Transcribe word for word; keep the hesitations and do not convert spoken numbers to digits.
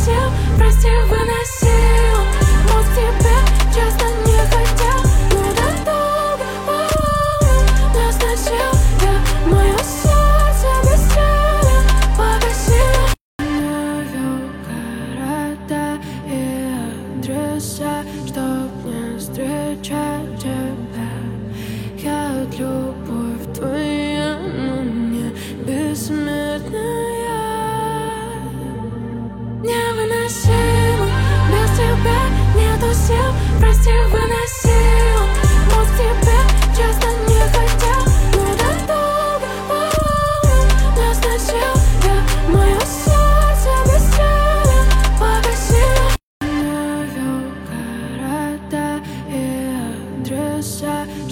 досил, прости, выносил. Мозг тебя часто не хотел, но так долго по-моему нас носил. Я мое сердце без цели погасил. Знаю города и адреса, чтоб не встречать тебя. Я от любовь твоя, но не бессмертная. Невыносимо, без тебя нету сил, прости, выносил. Мозг тебя часто не хотел, но так долго по-моему нас носил. Я мое сердце без цели погасил. Знаю города и адреса.